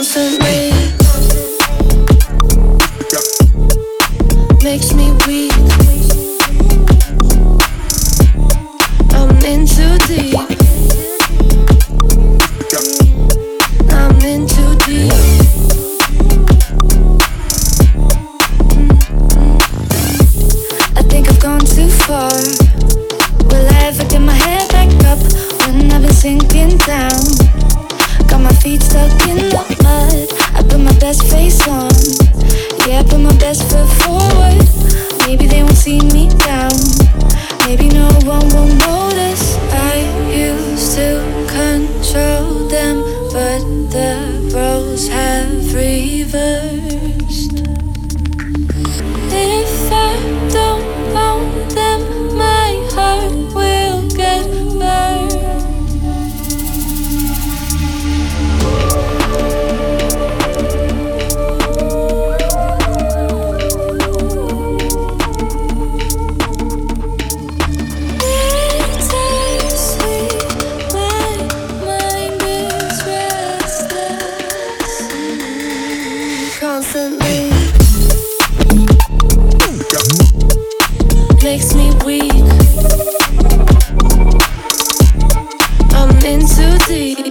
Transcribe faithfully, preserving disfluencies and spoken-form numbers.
constantly makes me weak. I'm in too deep. I'm in too deep. I think I've gone too far. Will I ever get my head back up when I've been sinking down? Got my feet stuck in the mud. I put my best face on. Yeah, I put my best foot forward. Maybe they won't see me down. Maybe no one will notice. I used to control them, but the roles have reversed. If I don't own them, my heart will get burned. Constantly makes me weak. I'm in too deep.